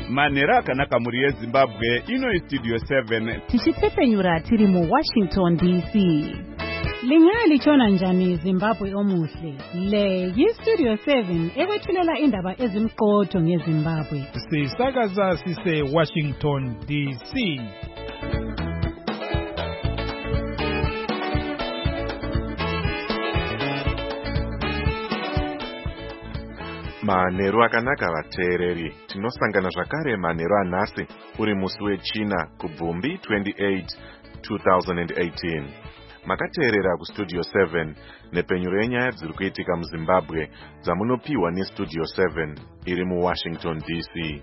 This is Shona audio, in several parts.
Manhero akanaka muri yeZimbabwe, ino iStudio 7. Tichipfepenyura tiri muWashington DC. Lingali chona njani Zimbabwe omuhle. Le yiStudio 7 ekwethulela indaba ezimqotho ngeZimbabwe. Sisakaza sise Washington DC. Manhero akanaka vateereri, tinosangana zvakare manhero anhasi uri musi weChina kuBvumbi 28, 2018. Makateerera kuStudio 7 nepenyuro yenyaya dziri kuitika muZimbabwe dzamunopiwa neStudio 7 iri muWashington DC.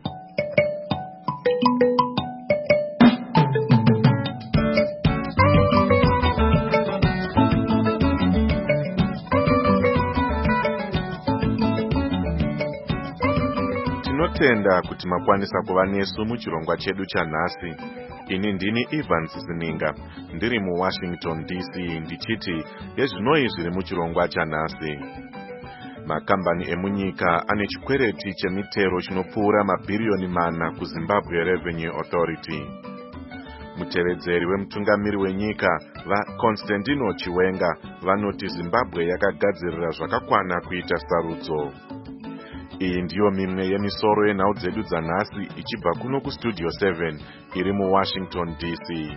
Tinotenda kuti makwanisa kuva nesu muchirongwa chedu chanhasi. Ini ndini Evans Zininga, ndiri muWashington DC ndichiti yezvinoi zviri muchirongwa chanhasi. Makambani emunyika ane chikwereti chemitero chinopfuura mabhiriyoni 4 kuZimbabwe Revenue Authority. Mutevedzeri wemutungamiri wenyika vaConstantino Chiwenga vanoti Zimbabwe yakagadzirira zvakakwana kuita sarudzo. Iyi ndiyo mimwe yemisoro yenhau dzedu dzanhasi ichibva kuno kuStudio 7 iri muWashington DC.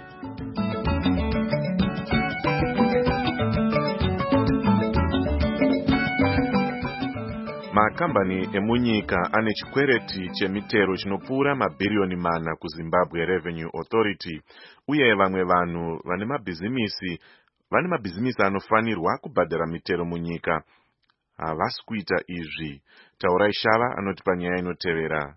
Makambani emunyika ane chikwereti chemitero chinopfuura mabhiriyoni 4 kuZimbabwe Revenue Authority, uye vamwe vanhu vane mabhizimisi anofanirwa kubhadhara mitero munyika havasi kuita izvi. Taurai Shava anoti panyaya inotevera.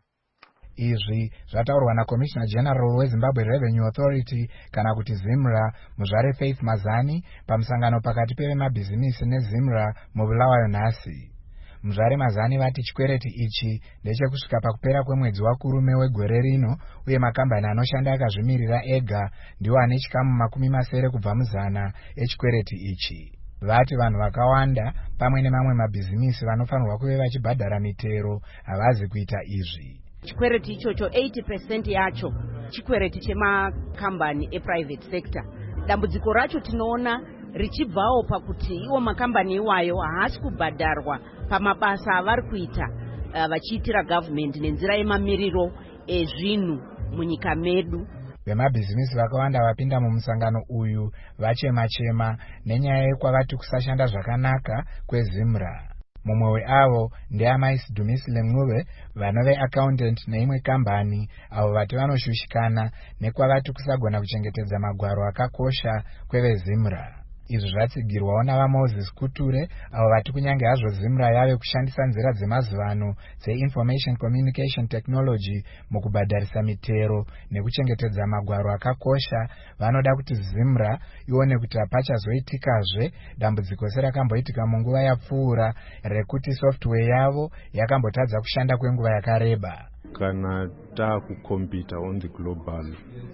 Izvi zvataurwa naCommissioner General weZimbabwe Revenue Authority kana kuti ZIMRA muzvare Faith Mazani pamusangano pakati pevemabhizimisi neZIMRA mubulawayo nhasi. Muzvare Mazani vati chikwereti ichi ndechekusvika pakupera kwemwedzi waKurume wegore rino, uye makambani anoshanda akazvimirira ega ndiwo ane chikamu 70 kubva muzana echikwereti ichi. Vati vanhu vakawanda pamwe nemamwe mabhizimisi vanofanirwa kuve vachibhadhara mitero havazi kuita izvi. Chikwereti ichocho 80% yacho chikwereti chemakambani eprivate sector. Dambudziko racho tinoona richibvawo pakuti iwo makambani iwayo haasi kubhadharwa pamabasa avari kuita vachiitira government nenzira yemamiriro ezvinhu munyika medu. Vemabhizimisi vakawanda vapinda mumusangano uyu vachema-chema nenyaya yekwavati kusashanda zvakanaka kweZIMRA. Mumwe weavo ndeamai Sidumisile Mncube, vanove accountant neimwe kambani, avo vati vanoshushikana nekwavati kusagona kuchengetedza magwaro akakosha kweveZIMRA. Izvi zvatsigirwawo navaMoses Kuture, avo vati kunyange hazvo ZIMRA yave kushandisa nzira dzemazuvano dzeInformation Communication Technology mukubhadharisa mitero nekuchengetedza magwaro akakosha, vanoda kuti ZIMRA ione kuti hapachazoitikazve dambudziko serakamboitika munguva yapfuura rekuti software yavo yakambotadza kushanda kwenguva yakareba. Kana taakukompita on the global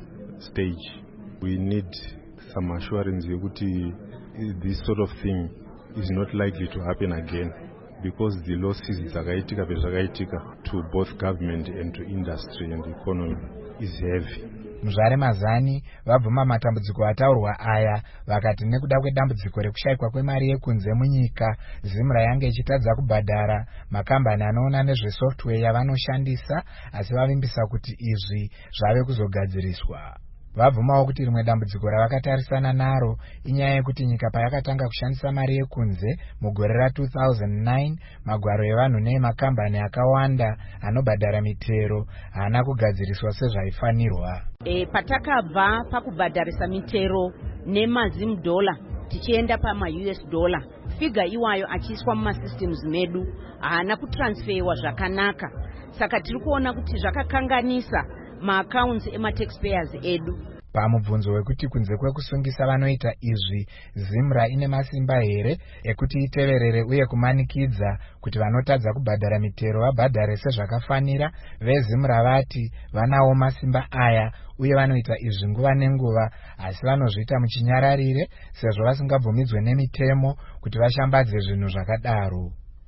stage, we need some assurance yekuti this sort of thing is not likely to happen again, because the losses dzakaitika pezvakaitika to both government and to industry and economy is heavy. Muzvare Mazani vabvuma matambudziko ataurwa aya vakati nekuda kwedambudziko rekushayikwa kwemari yekunze munyika, ZIMRA yange ichitadza kubhadhara makambani anoona nezvesoftware yavanoshandisa, asi vavimbisa kuti izvi zvave kuzogadziriswa. Vabvumawo kuti rimwe dambudziko ravakatarisana naro inyaya yekuti nyika payakatanga kushandisa mari yekunze mugore ra2009, magwaro evanhu neemakambani akawanda anobhadhara mitero haana kugadziriswa sezvaifanirwa. Patakabva pakubhadharisa mitero nemazimudhola tichienda pamaUS dollar, figa iwayo achiiswa mumasystems medu haana kutransferiwa zvakanaka. Saka tiri kuona kuti zvakakanganisa maaccounts ema-taxpayers edu. Pamubvunzo wekuti kunze kwekusungisa vanoita izvi, ZIMRA ine masimba here ekuti iteverere uye kumanikidza kuti vanotadza kubhadhara mitero vabhadhare sezvakafanira, veZIMRA vati vanawo masimba aya uye vanoita izvi nguva nenguva, asi vanozviita muchinyararire sezvo vasingabvumidzwe nemitemo kuti vashambadze zvinhu zvakadaro.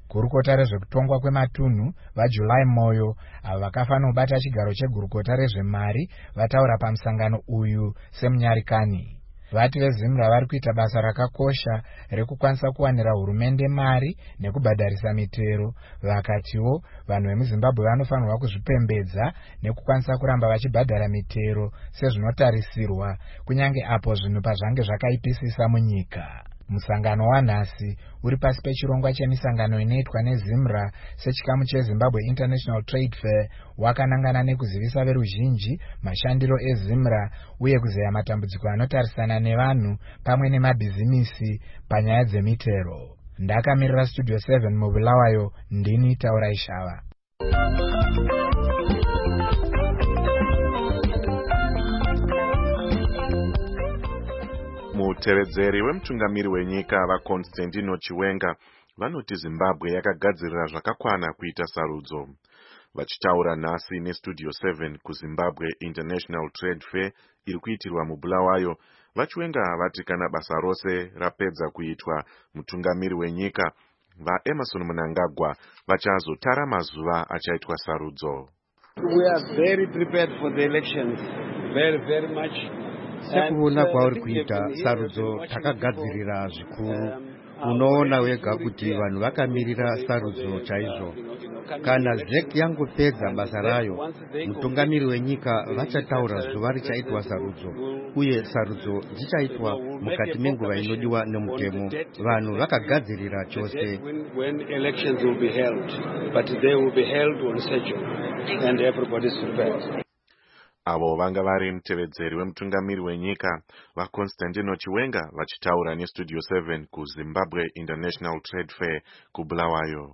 Gurukota rezvekutongwa kwematunhu vaJuly Moyo, avo vakafanira kubata chigaro chegurukota rezvemari, vataura pamusangano uyu semunyarikani. Vati veZimra vari kuita basa rakakosha rekukwanisa kuwanira hurumende mari nekubhadharisa mitero. Vakatiwo vanhu vemuZimbabwe vanofanirwa kuzvipembedza nekukwanisa kuramba vachibhadhara mitero sezvinotarisirwa, kunyange apo zvinhu pazvange zvakaipisisa munyika. Musangano wanhasi uri pasi pechirongwa chemisangano inoitwa neZimra sechikamu cheZimbabwe International Trade Fair wakanangana nekuzivisa veruzhinji mashandiro eZimra uye kuzeya matambudziko anotarisana nevanhu pamwe nemabhizimisi panyaya dzemitero. Ndakamirira Studio 7 muBulawayo, ndini Taurai Shava. Mutevedzeri wemutungamiri wenyika vaConstantino Chiwenga vanoti Zimbabwe yakagadzirira zvakakwana kuita sarudzo. Vachitaura nhasi neStudio 7 kuZimbabwe International Trade Fair iri kuitirwa muBulawayo, vaChiwenga vati kana basa rose rapedza kuitwa, mutungamiri wenyika vaEmerson Mnangagwa vachazotara mazuva achaitwa sarudzo. We are very prepared for the elections, very much. Sekuona kwauri kuita sarudzo takagadzirira zvikuru. Unoona wega kuti vanhu vakamirira sarudzo chaizvo. Kana ZEC yangopedza basa rayo, mutungamiri wenyika vachataura zuva richaitwa sarudzo, uye sarudzo dzichaitwa mukati menguva inodiwa nemutemo. Vanhu vakagadzirira chose. When elections will be held, but they will be held on schedule and everybody is prepared. Avo vanga vari mutevedzeri wemutungamiri wenyika vaConstantino Chiwenga vachitaura neStudio 7 kuZimbabwe International Trade Fair kuBulawayo.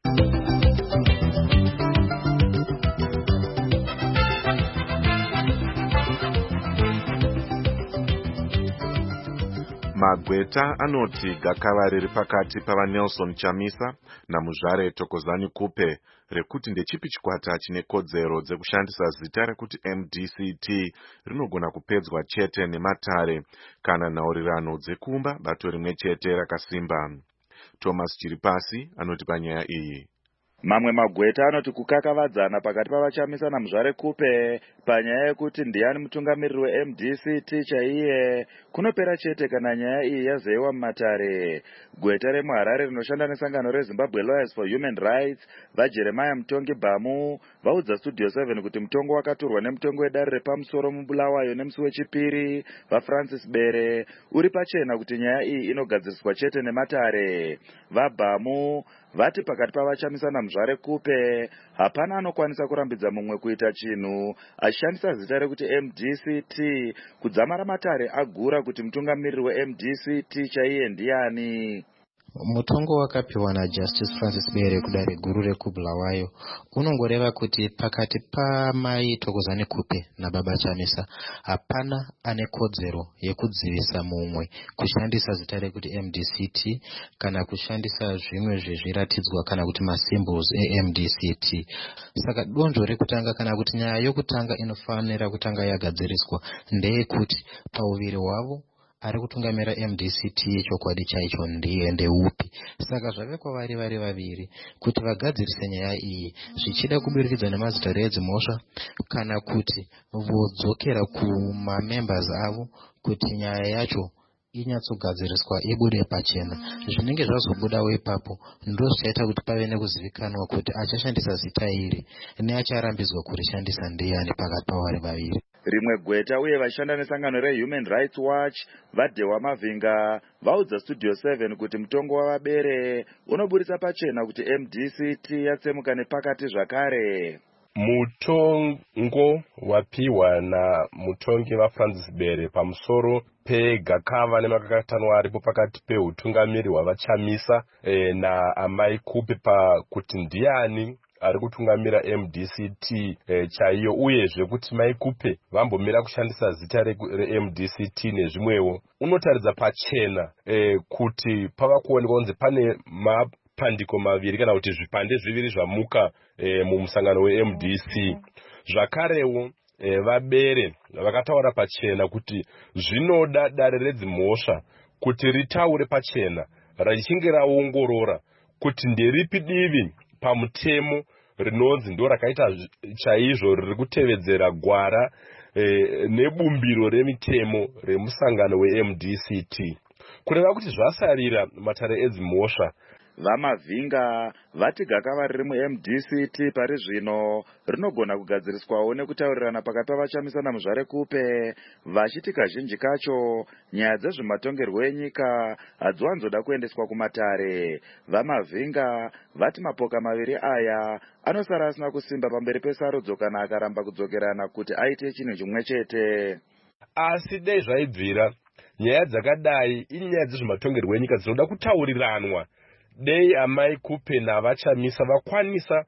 Magweta anoti gakava riri pakati pavaNelson Chamisa naMuzvare Thokozani Kupe rekuti ndechipi chikwata chine kodzero dzekushandisa zita rekuti MDCT rinogona kupedzwa chete nematare kana nhaurirano dzekumba bato rimwe chete rakasimba. Thomas Chiripasi anoti panyaya iyi. Mamwe magweta anoti kukakavadzana pakati pavaChamisa naMuzvare Kupe panyaya yekuti ndiani mutungamiriri weMDCT chaiye kunopera chete kana nyaya iyi yazeyiwa mumatare. Gweta remuHarare rinoshanda nesangano reZimbabwe Lawyers for Human Rights vaJeremiah Mutongi Bhamu vaudza Studio 7 kuti mutongo wakatorwa nemutongo wedare repamusoro muBulawayo nemusi wechipiri vaFrancis Bere uri pachena kuti nyaya iyi inogadziriswa chete nematare. VaBhamu vati pakati pavaChamisa naMuzvare Kupe hapana anokwanisa kurambidza mumwe kuita chinhu achishandisa zita rekuti MDCT kudzamara matare agura kuti mutungamiriri weMDCT chaiye ndiani. Mutongo wakapiwa naJustice Francis Bere kudare guru rekuBulawayo unongoreva kuti pakati paMai Thokozani Kupe naBaba Chamisa hapana ane kodzero yekudzivisa mumwe kushandisa zita rekuti MDCT kana kushandisa zvimwe zvezviratidzwa kana kuti masymbols eMDCT. Saka donzvo rekutanga kana kuti nyaya yokutanga inofanira kutanga yagadziriswa ndeyekuti pauviri hwavo ari kutungamira MDCT yechokwadi chaicho ndiye ndeupi. Saka zvave kwavari vari vaviri kuti vagadzirise nyaya iyi zvichida kuburikidza nemazita edzimhosva kana kuti vodzokera kumamembers avo kuti nyaya yacho inyatsogadziriswa ibude pachena. Zvinenge zvazobudawo ipapo ndo zvichaita kuti pave nekuzivikanwa kuti achashandisa zita iri neacharambidzwa kurishandisa ndiani pakati pavari vaviri. Rimwe gweta uye vashanda nesangano reHuman Rights Watch vaDhewa Mavhinga vaudza Studio 7 kuti mutongo wavaBere unoburitsa pachena kuti MDCT yatsemuka nepakati zvakare. Mutongo wapiwa namutongi vaFrancis Bere pamusoro pegakava nemakakatanwa aripo pakati peutungamiri hwavaChamisa naamai Kupe pakuti ndiani ari kutungamira MDCT chaiyo, uyezve kuti Mai Kupe vambomira kushandisa zita reMDCT nezvimwewo. Unotaridza pachena kuti pava kuonekwa kunzi pane mapandiko maviri kana kuti zvipande zviviri zvamuka mumusangano weMDC. Zvakarewo vaBere vakataura pachena kuti zvinoda dare redzimhosva kuti ritaure pachena richinge raongorora kuti nderipi divi pamutemo rinonzi ndo rakaita chaizvo riri kutevedzera gwara nebumbiro remitemo remusangano weMDCT. Kureva kuti zvasarira matare edzimhosva. Vamavhinga vati gakava riri muMDCT pari zvino rinogona kugadziriswawo nekutaurirana pakati pavachamisana muzvarekupe, vachiti kazhinji kacho nyaya dzezvematongerwo enyika hadziwanzoda kuendeswa kumatare. Vamavhinga vati mapoka maviri aya anosara asina kusimba pamberi pesarudzo kana akaramba kudzokerana kuti aite chinhu chimwe chete. Asi dai zvaibvira, nyaya dzakadai inyaya dzezvematongerwo enyika dzinoda kutauriranwa. Dei amai kupe navachamisa vakwanisa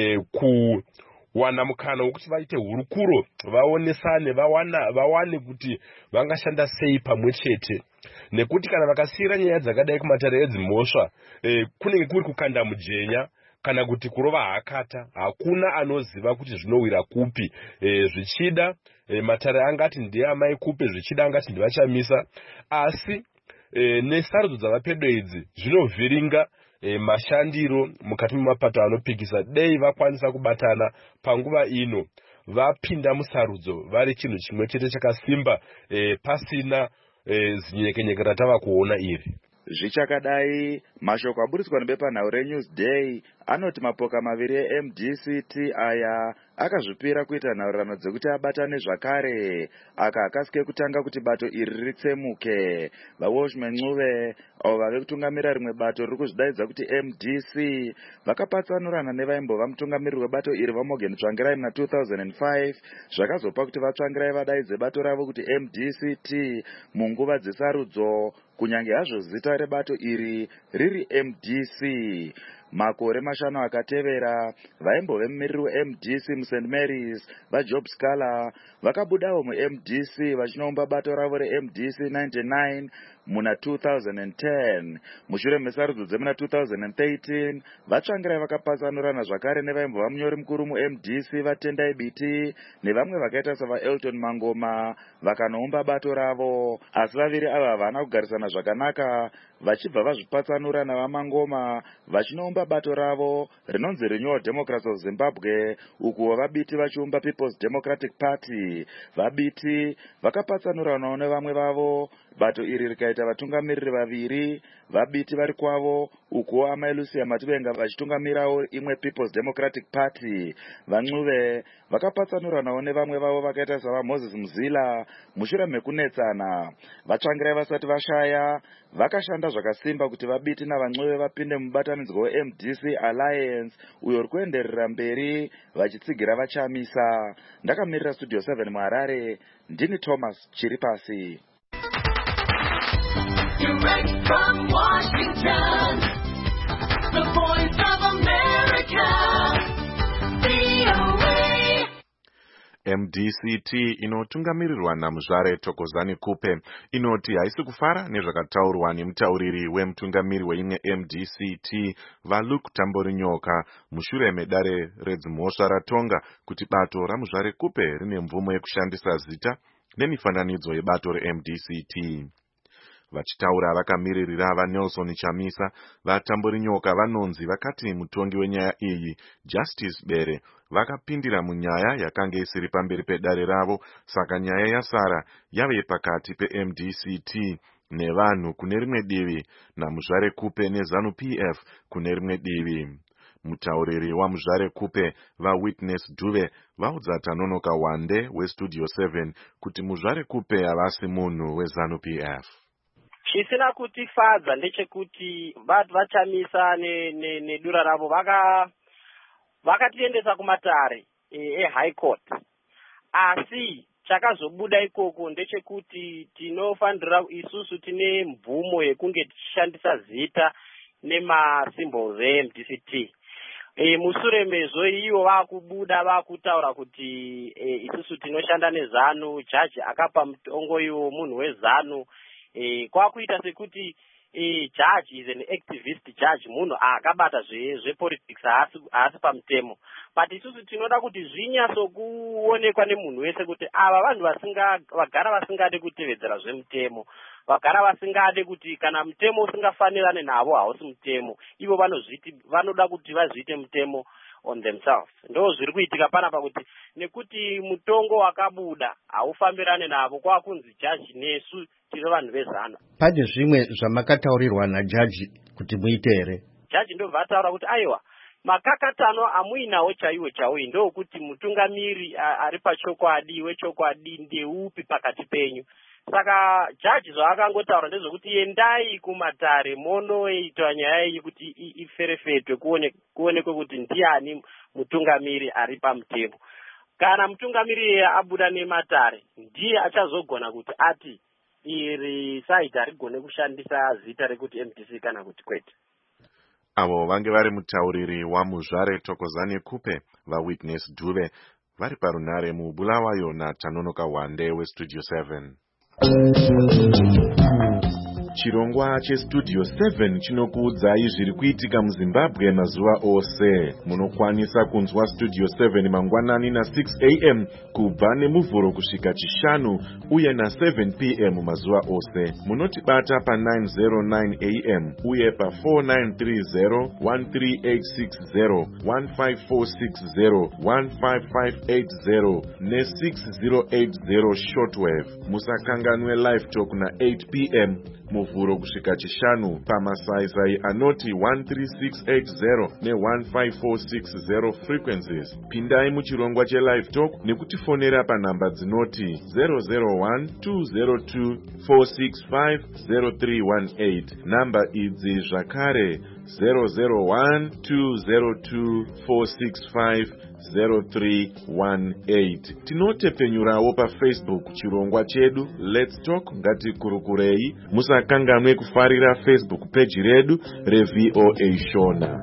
kuwana mukana wekuti vaite hurukuro, vaonesane, vawane kuti vangashanda sei pamwe chete. Nekuti kana vakasiyira nyaya dzakadai kumatare edzimhosva, kunenge kuri kukanda mujenya kana kuti kurova hakata. Hakuna anoziva kuti zvinowira kupi. Zvichida matare angati ndiye amai kupe, zvichida angati ndivachamisa. Asi nesarudzo dzavapedo idzi zvinovhiringa mashandiro mukati memapato anopikisa. Dei vakwanisa kubatana panguva ino, vapinda musarudzo vari chinhu chimwe chete chakasimba, pasina zinyekenyeke ratava kuona iri. Zvichakadai, mashoko aburitswa nebepanhau reNewsday anoti mapoka maviri eMDCT aya akazvipira kuita nhaurirano dzekuti abatane zvakare, akasike kutanga kuti bato iri ritsemuke. VaWalshman Ncube avo vave kutungamira rimwe bato riri kuzvidaidza kuti MDC vakapatsanurana nevaimbova mutungamiriri webato iri vaMorgan Tsvangirai muna 2005, zvakazopa kuti vatsvangirai vadaidze bato ravo kuti MDCT munguva dzesarudzo, kunyange hazvo zita rebato iri riri MDC. Makore mashanu akatevera, vaimbove mumiriri weMDC muSt Mary's vaJob Scala vakabudawo muMDC vachinoumba bato ravo reMDC 99 muna 2010. Mushure mesarudzo dzemuna 2013, vatsvangirai vakapatsanurana zvakare nevaimbova munyori mukuru muMDC vaTendai Biti nevamwe vakaita savaElton Mangoma vakanoumba bato ravo. Asi vaviri ava havana kugarisana zvakanaka, vachibva vazvipatsanura navaMangoma vachinoumba bato ravo rinonzi Renewal Democrats of Zimbabwe, ukuwo vaBiti vachiumba People's Democratic Party. VaBiti vakapatsanuranawo nevamwe vavo, bato iri rikaita vatungamiriri vaviri, vaBiti vari kwavo, ukuwo amai Lucia Mativenga vachitungamirawo imwe People's Democratic Party. VaNcube vakapatsanuranawo nevamwe vavo vakaita savaMoses Mzila mushure mekunetsana. Vatsvangirai vasati vashaya vakashanda zvakasimba kuti vaBiti navaNcube vapinde mubatanidzwa weMDC Alliance uyo uri kuenderera mberi vachitsigira vachamisa. Ndakamirira Studio 7 muHarare, ndini Thomas Chiripasi. Direct from Washington, the voice of America, VOA. MDCT inotungamirirwa naMuzvare Thokozani Kupe inoti haisi kufara nezvakataurwa nemutauriri wemutungamiri weimwe MDCT vaLuke Tamborinyoka mushure medare redzimhosva ratonga kuti bato raMuzvare Kupe rine mvumo yekushandisa zita nemifananidzo yebato reMDCT. Vachitaura vakamiririra vaNelson Chamisa, vaTamborinyoka vanonzi vakati mutongi wenyaya iyi Justice Bere vakapindira munyaya yakanga isiri pamberi pedare ravo, saka nyaya yasara yave pakati peMDCT nevanhu kune rimwe divi naMuzvare Kupe neZanu PF kune rimwe divi. Mutauriri waMuzvare Kupe vaWitness Duve vaudza Tanonoka Wande weStudio 7 kuti Muzvare Kupe havasi munhu weZanu PF. Chisina kutifadza ndechekuti vachamisa nedura ravo vakatiendesa kumatare eHigh Court. Asi chakazobuda ikoko ndechekuti tinofanira isusu tine mvumo yekunge tichishandisa zita nemasymbols eMDCT. Mushure mezvo ivo vakubuda vakutaura kuti isusu tinoshanda neZanu, jaji akapa mutongo iwo munhu weZanu. Kwakuita sekuti judge is an activist judge, munhu akabata zvepolitics haasi pamutemo. But isusu tinoda kuti zvinyaso kuonekwa nemunhu wese kuti ava vanhu vagara vasingade kutevedzera zvemutemo. vagara vasingade kuti kana mutemo usingafanirane navo hausi mutemo, ivo vanoda kuti vazviite mutemo on themselves. Ndo zviri kuitika panapa kuti nekuti mutongo wakabuda haufambirane navo kwakunzi jaji nesu tiri vanhu vezana. Pane zvimwe zvamakataurirwa najaji kuti muite here? Jaji ndobva ataura kuti aiwa makakatano amuinawo chaiwo chauyi ndokuti mutungamiri ari pachokwadi wechokwadi ndeupi pakati penyu. Saka jaji zvakangotaura ndezvekuti endai kumatare monoita nyaya iyi kuti iferefetwe kuonekwe kuti ndiani mutungamiri ari pamutemo. Kana mutungamiri abuda nematare ndiye achazogona kuti ati iri saiti harigone kushandisa zita rekuti MDC kana kuti kwete. Avo vange vari mutauriri waMuzvare Thokozani Kupe vaWitness Dube vari parunare muBulawayo naTanonoka Wande weStudio 7. Chirongwa cheStudio 7 chinokuudzai zviri kuitika muZimbabwe mazuva ose. Munokwanisa kunzwa Studio 7 mangwanani na6 am kubva nemuvhuro kusvika chishanu uye na7 pm mazuva ose. Munotibata pa909 am uye pa4930 13860 15460 15580 ne6080 shortwave. Musakanganwe live talk na8 pm muvhuro kusvika chishanu pamasaisai anoti 13680 ne15460 frequencies. Pindai muchirongwa chelive talk nekutifonera panhamba dzinoti 001-202-465-0318. Namba idzi zvakare 001-202-465-0318. Tinotepenyurawo paFacebook chirongwa chedu Let's Talk Ngatikurukurei. Musakanganwe kufarira Facebook page redu reVOA Shona.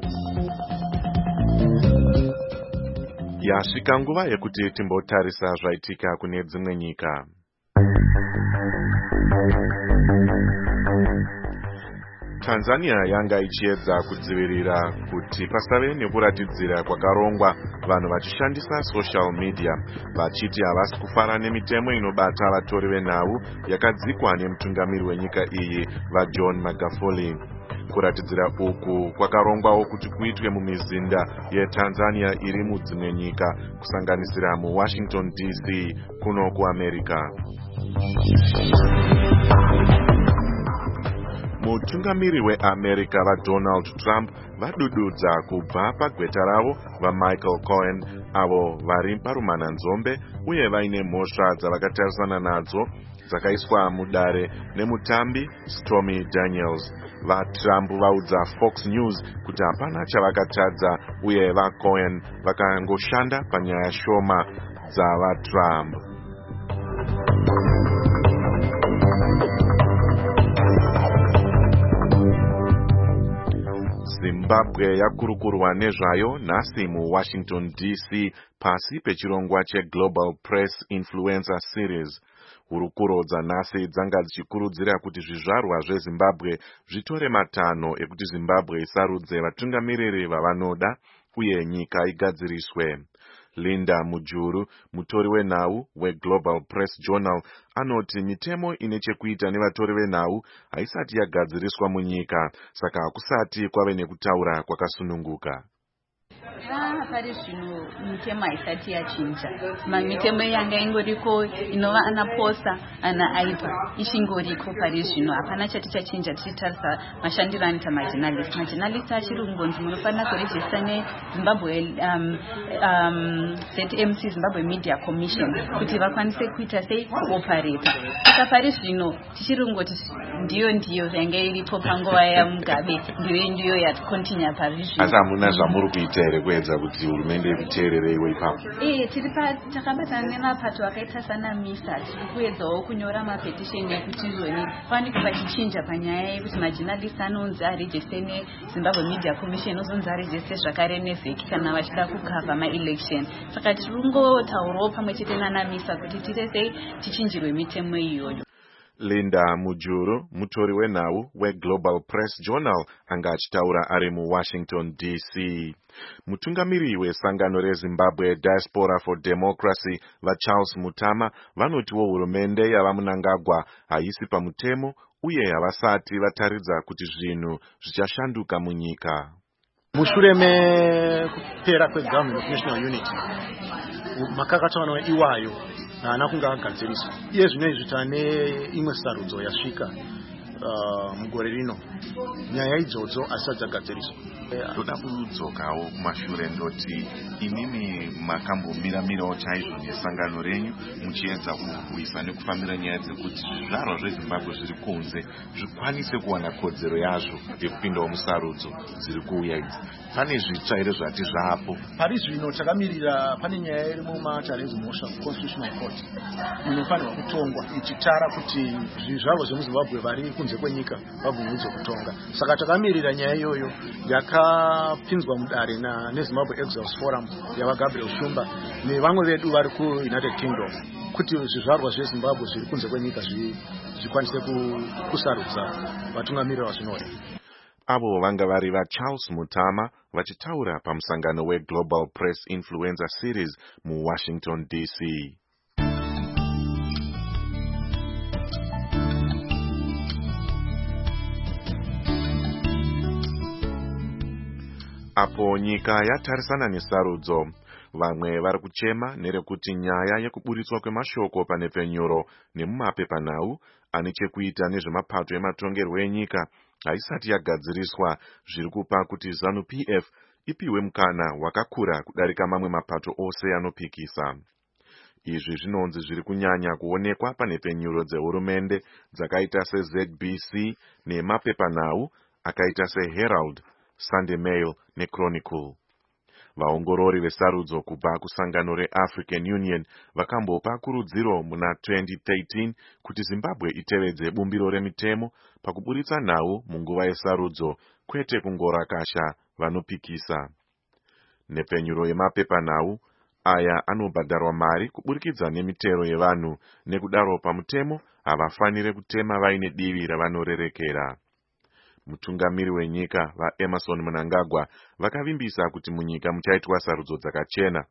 Yasvika nguva yekuti timbotarisa zvaitika kune dzimwe nyika. Tanzania yanga ichiedza kudzivirira kuti pasave nekuratidzira kwakarongwa vanhu vachishandisa social media vachiti havasi kufara nemitemo inobata vatori venhau yakadzikwa nemutungamiri wenyika iyi vaJohn Magufuli. Kuratidzira uku kwakarongwawo kuti kuitwe mumizinda yeTanzania iri mudzimwe nyika kusanganisira muWashington DC kuno kuAmerica. Mutungamiri weAmerica vaDonald Trump vadududza kubva pagweta ravo vaMichael Cohen avo vari parumananzombe uye vaine mhosva dzavakatarisana nadzo dzakaiswa mudare nemutambi Stormy Daniels. VaTrump vaudza Fox News kuti hapana chavakatadza uye vaCohen vakangoshanda panyaya shoma dzavaTrump. Zimbabwe yakurukurwa nezvayo nhasi muWashington DC pasi pechirongwa cheGlobal Press Influencer Series. Hurukuro dzanhasi dzanga dzichikurudzira kuti zvizvarwa zveZimbabwe zvitore matanho ekuti Zimbabwe isarudze vatungamiriri vavanoda uye nyika igadziriswe. Linda Mujuru, mutori wenhau weGlobal Press Journal, anoti mitemo ine chekuita nevatori venhau haisati yagadziriswa munyika, saka hakusati kwave nekutaura kwakasununguka. Pari zvino mitemo haisati yachinja. Mitemo yanga ingoriko inova ana posa ana aipa ichingoriko pari zvino hapana chati chachinja tichitarisa mashandiro anoita majournalist. Majournalist achiri kungonzi munofanira kurejista neZimbabwe ZMC Zimbabwe Media Commission kuti vakwanise kuita sei kuopareta. Saka pari zvino tichiri kungoti ndiyo yanga iripo panguva yaMugabe ndiyo yatikontinya pari zvino. Asi hamuna zvamuri kuita here kuedza kuti hurumende ikuteerereiwo ipapo? Takabatana nemapato akaita sana MISA tiri kuedzawo kunyora mapetisheni ekuti zvoni panikwe pachichinja panyaya yekuti majournalist anonzi arejiste neZimbabwe Media Commission ozonzi arejiste zvakare nevheki kana vachida kukavha maelection. Saka tiri kungotaurawo pamwe chete nana MISA kuti tiresei tichinjirwe mitemo iyoyo. Linda Mujuru, mutori wenhau weGlobal Press Journal, anga achitaura ari muWashington DC. Mutungamiri wesangano reZimbabwe Diaspora for Democracy vaCharles Mutama vanotiwo hurumende yavaMnangagwa haisi pamutemo uye havasati vataridza kuti zvinhu zvichashanduka munyika. Mushure mekupera kweGovernment of National Unity, makakatanwa iwayo haana kunge agadziriswa. Iye zvino izvi tane imwe sarudzo yasvika mugore rino, nyaya idzodzo asati dzagadziriswa. Toda kudzokawo kumashure ndoti inini makambomira-mirawo chaizvo nesangano renyu muchiedza kurwisa nekufambira nyaya dzekuti zvizvarwa zveZimbabwe zviri kunze zvikwanise kuwana kodzero yazvo yekupindawo musarudzo dziri kuuya idzi. Pane zvitsva here zvati zvapo? Pari zvino takamirira, pane nyaya iri mumaChallenge Motion Constitutional Court inofanirwa kutongwa ichitara kuti zvizvarwa zvemuZimbabwe vari kunze kwenyika vabvumidzwe kutonga. Saka takamirira nyaya iyoyo yakapinzwa mudare neZimbabwe Exiles Forum yava Gabriel Shumba nevamwe vedu vari kuUnited Kingdom kuti zvizvarwa zveZimbabwe zviri kunze kwenyika zvikwanise kusarudza vatungamiriri vazvinori. Avo vanga vari vaCharles Mutama vachitaura pamusangano weGlobal Press Influencer Series muWashington DC. Apo nyika yatarisana nesarudzo, vamwe vari kuchema nerekuti nyaya yekuburitswa kwemashoko panhepfenyuro nemumapepanhau ane chekuita nezvemapato ematongerwo enyika haisati yagadziriswa, zviri kupa kuti ZANU-PF ipiwe mukana wakakura kudarika mamwe mapato ose anopikisa. Izvi zvinonzi zviri kunyanya kuonekwa panhepfenyuro dzehurumende dzakaita seZBC nemapepanhau akaita seHerald, Sunday Mail neChronicle. Vaongorori vesarudzo kubva kusangano reAfrican Union vakambopa kurudziro muna 2013 kuti Zimbabwe itevedze bumbiro remitemo pakuburitsa nhau munguva yesarudzo, kwete kungorakasha vanopikisa. Nhepfenyuro yemapepanhau aya anobhadharwa mari kuburikidza nemitero yevanhu, nekudaro pamutemo havafanire kutema vaine divi ravanorerekera. Mutungamiri wenyika vaEmerson Mnangagwa vakavimbisa kuti munyika muchaitwa sarudzo dzakachena,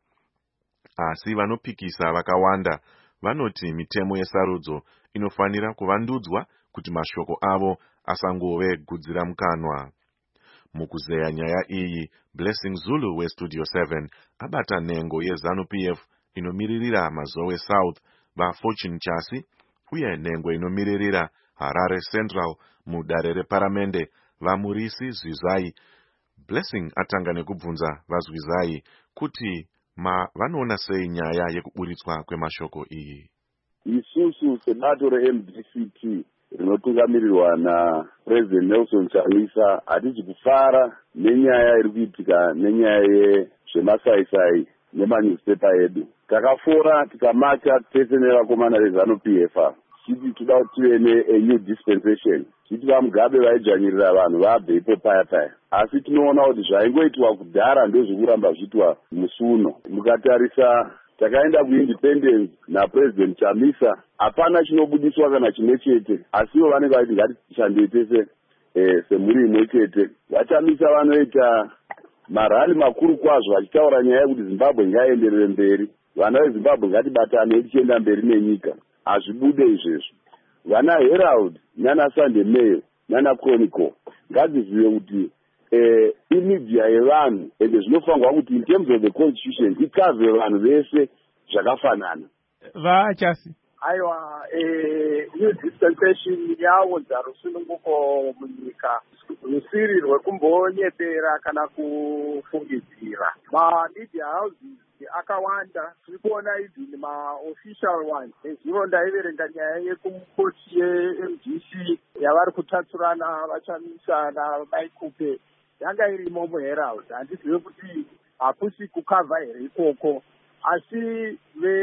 asi vanopikisa vakawanda vanoti mitemo yesarudzo inofanira kuvandudzwa kuti mashoko avo asangove gudzira mukanwa. Mukuzeya nyaya iyi, Blessing Zulu weStudio 7 abata nhengo yeZANU-PF inomiririra Mazowe South vaFortune Chasi uye nhengo inomiririra Harare Central mudare reparamende vaMurisi Zwizai. Blessing atanga nekubvunza vaZwizai kuti vanoona sei nyaya yekuburitswa kwemashoko iyi. Isusu sebato reMDCT rinotungamirirwa naPresident Nelson Chamisa hatisi kufara nenyaya iri kuitika nenyaya yezvemasaisai nemanewspaper edu. Takafora tikamacha tese nevakomana veZANU-PF chiti toda kuti tive nenew dispensation, chiti vaMugabe vaidzvanyirira vanhu vabve ipo paya. Asi tinoona kuti zvaingoitwa kudhara ndozvikuramba zviitwa musi uno. Mukatarisa takaenda kuindependence naPresident Chamisa, hapana chinobudiswa kana chimwe chete, asiwo vanenge vati ngatishandei tese semhuri imwe chete. VaChamisa vanoita marali makuru kwazvo vachitaura nyaya yekuti Zimbabwe ngaenderere mberi. Vana veZimbabwe ngatibatane tichienda mberi nenyika. Hazvibude izvezvo. Vana Herald nana Sunday Mail nana Chronicle ngadzizive kuti imedia yevanhu ende zvinofanirwa kuti in terms of the constitution ikave vanhu vese zvakafanana. Vachasi aiwa new dispensation yaunza rusununguko munyika, rusiri rwekumbonyepera kana kufungidzira. Mamedia houses akawanda, tiri kuona even maofficial ones ezvino ndaiverenga nyaya yekumukoti yeMDC yavari kutatsurana vaChamisa naMaikupe yanga irimo muHerald. Handizive kuti hakusi kukavha here ikoko, asi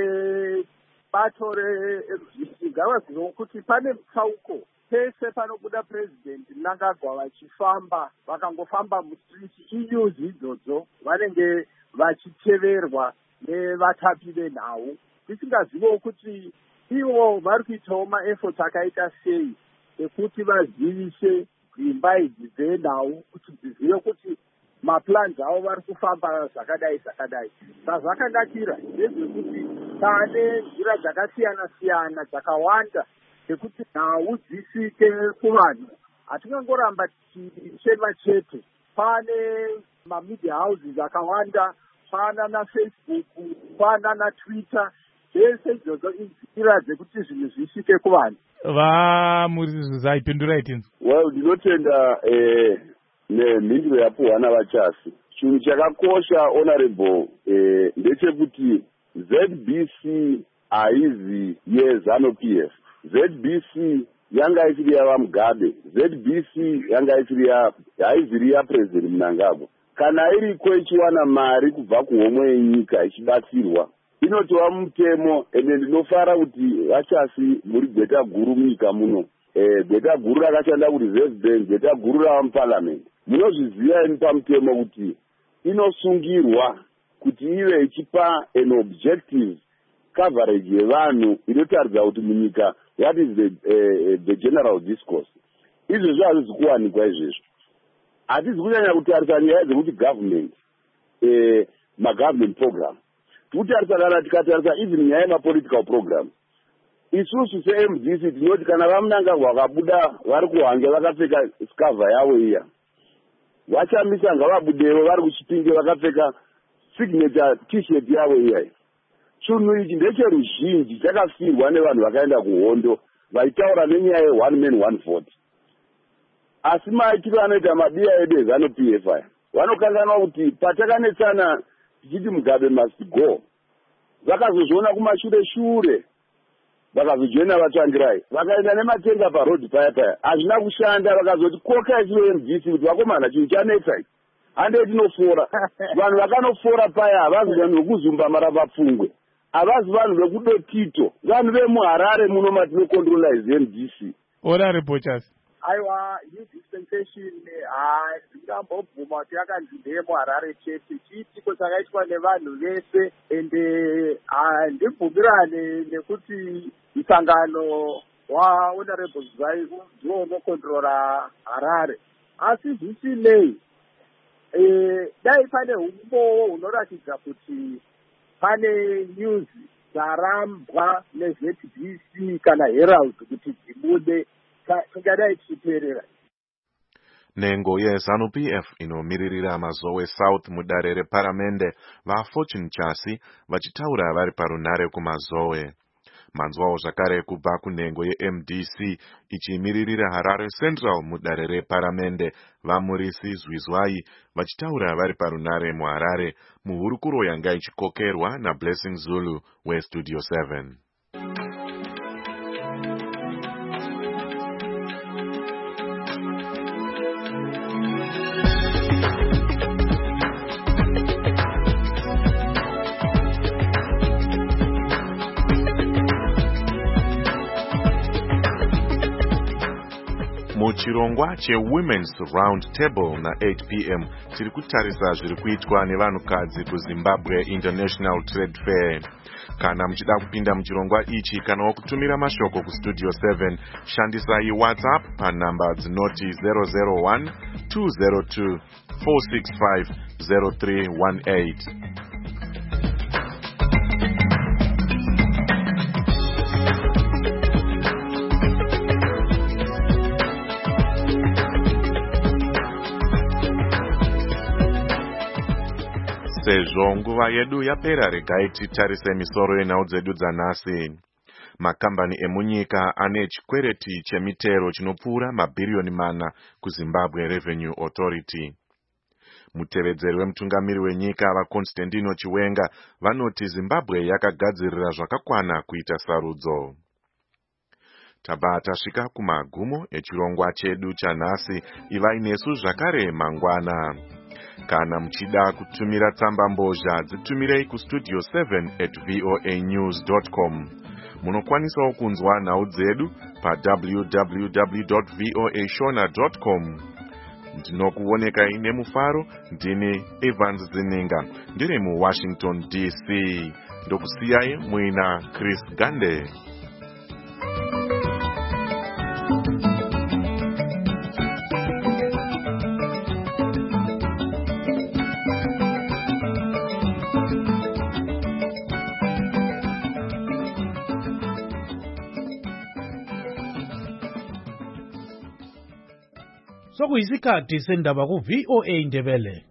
vebato reMDC ngavazive kuti pane mutsauko pese panobuda President Mnangagwa vachifamba, vakangofamba mustriti, inyuzi idzodzo vanenge vachiteverwa nevatapi venhau. Tisingazivewo kuti ivo vari kuitawo maefoti akaita sei ekuti vazivise imba idzi dzenhau kuti dzizive kuti maplans avo vari kufamba zvakadai. Zvazvakanakira ndezvekuti taane nzira dzakasiyana-siyana dzakawanda yekuti nhau dzisvike kuvanhu. Hatingangoramba tichema chete. Pane mamedia houses akawanda, pana naFacebook, pana naTwitter. Dzese idzodzo inzira dzekuti zvinhu zvisvike kuvanhu. Vamurizai pendurai tenzi. Well, ndinotenda nemhinduro yapuhwa navachasi. Chinhu chakakosha honorable ndechekuti ZBC haizi yeZANU-PF. ZBC yanga isiri yavaMugabe. ZBC yanga isiri haiziri yaPresident Mnangagwa. Kana iriko ichiwana mari kubva kuhomwe yenyika ichibatsirwa, inotova mutemo. Ende ndinofara kuti vachasi muri gweta guru munyika muno. Gweta guru rakashanda kuti Resident, gweta guru ravamuparliament. Munozviziva imi pamutemo kuti inosungirwa kuti ive ichipa an objective coverage yevanhu inotaridza kuti munyika what is the general discourse. Izvezvo hazvizi kuwanikwa izvezvo. Hatizi kunyanya kutarisa nyaya dzekuti government ma-government program. Tikutarisa kana tikatarisa even nyaya yema-political program. Isusu se-MDC tinoti kana vaMnangagwa vakabuda vari kuhange vakapfeka skava yavo iya, vachamisa ngavabudewo vari kuChipinge vakapfeka signature t-shirt yavo iyayi. Chinhu ichi ndecheruzhinji chakafirwa nevanhu vakaenda kuhondo vaitaura nenyaya ye1 man 1 vote. Asi maitiro anoita mabiya edu eZANU-PF aya vanokanganwa kuti patakanetsana tichiti Mugabe must go, vakazozviona kumashure vakazojoina vatsvangirai vakaenda nematenga parodhi paya hazvina kushanda. Vakazoti koka isiwe MDC kuti vakomana chinhu chanetsa ichi hande tinofora. Vanhu vakanofora paya havazi vanhu vekuzumba mara vapfungwe, havazi vanhu vekudotito, vanhu vemuHarare muno matinokontrola iZMDC. Honorable Chasi. Aiwa, hii dispensation ndingambobvuma kuti yakanzi ndeyemuHarare chete, chiitiko chakaitwa nevanhu vese. Ende ndibvumirane nekuti msangano waHonorable Zai ndiwo unokontrora Harare. Asi zvisinei, dai pane umbowo hunoratidza kuti pane news dzarambwa neZBC kana Herald kuti dzibude, tingadai tichiteerera. Nhengo yeZANU-PF inomiririra mazowe South mudare reparamende vaFortune Chasi vachitaura vari parunhare kumazowe. Manzwawo zvakare kubva kunhengo yeMDC ichimiririra Harare Central mudare reparamende vaMurisi Zwizwai vachitaura vari parunhare muHarare muhurukuro yanga ichikokerwa naBlessing Zulu weStudio 7. Muchirongwa cheWomen's Round Table na8 p.m. tiri kutarisa zviri kuitwa nevanhukadzi kuZimbabwe International Trade Fair. Kana muchida kupinda muchirongwa ichi kana kutumira mashoko kuStudio 7, shandisai WhatsApp panhamba dzinoti 001 202 465 0318. Sezvo nguva yedu yapera, regai titarise misoro yenhau dzedu dzanhasi. Makambani emunyika ane chikwereti chemitero chinopfuura mabhiriyoni 4 kuZimbabwe Revenue Authority. Mutevedzeri wemutungamiri wenyika vaConstantino Chiwenga vanoti Zimbabwe yakagadzirira zvakakwana kuita sarudzo. Tabva tasvika kumagumo echirongwa chedu chanhasi. Ivai nesu zvakare mangwana. Kana muchida kutumira tsamba mbozha, dzitumirei kuStudio 7@voanews.com. Munokwanisawo kunzwa nhau dzedu www.voashona.com. Ndinokuonekai nemufaro. Ndini Evans Zininga, ndiri muWashington DC. Ndokusiyai muina Chris Gande. sokuyisikhathi sendaba ku-VOA Ndebele.